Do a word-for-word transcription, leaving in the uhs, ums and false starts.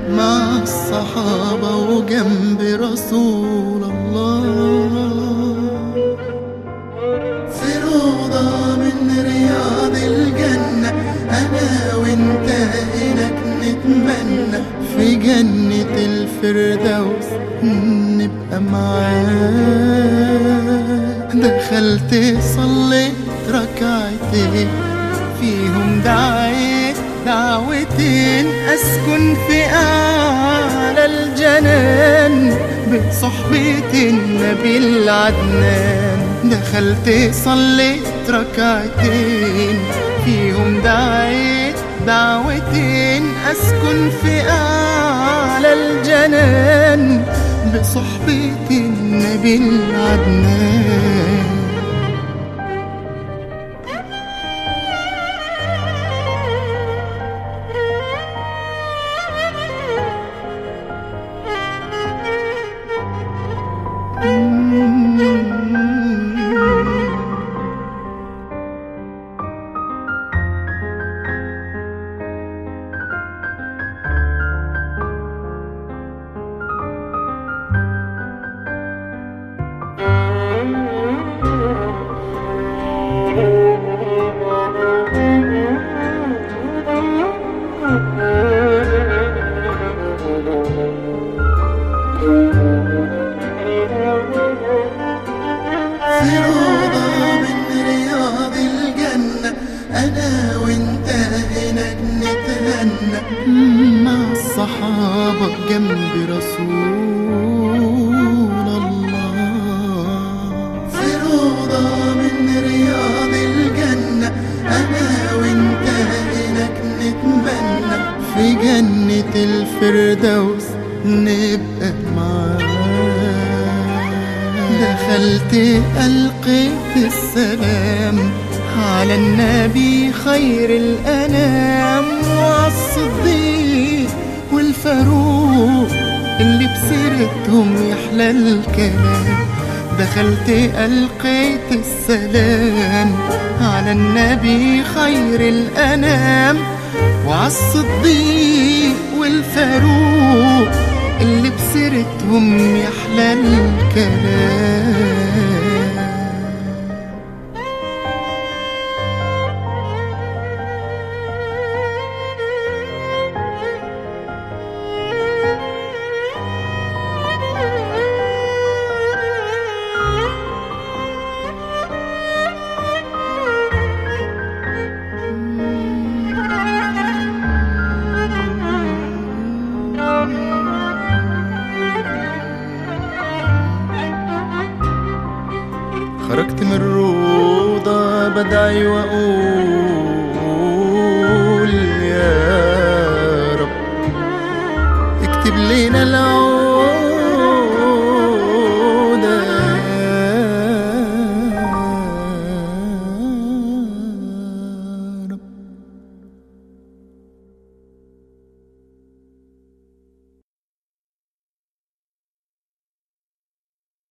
مع الصحابة وجنب رسول الله، في روضة من رياض الجنة أنا وإنت هناك نتمنى، في جنة الفردوس نبقى معاه. دخلت صليت ركعتين فيهم دعيت دعوتين، أسكن في أعلى الجنان بصحبة النبي العدنان. دخلت صليت ركعتين فيهم دعيت دعوتين، أسكن في أعلى الجنان بصحبة النبي العدنان. في روضة من رياض الجنة أنا وإنت هناك نتهنى، مع الصحابة جنب رسول الله. في روضة من رياض الجنة أنا وإنت هناك نتمنى، في جنة الفردوس نبقى معاه. دخلت ألقيت السلام على النبي خير الأنام، والصديق والفاروق اللي بسيرتهم يحلى الكلام. دخلت ألقيت السلام على النبي خير الأنام، وعالصديق والفاروق اللي بسيرتهم يحلى الكلام. خرجت من الروضة بدعي وأقول يا رب اكتب لنا العمر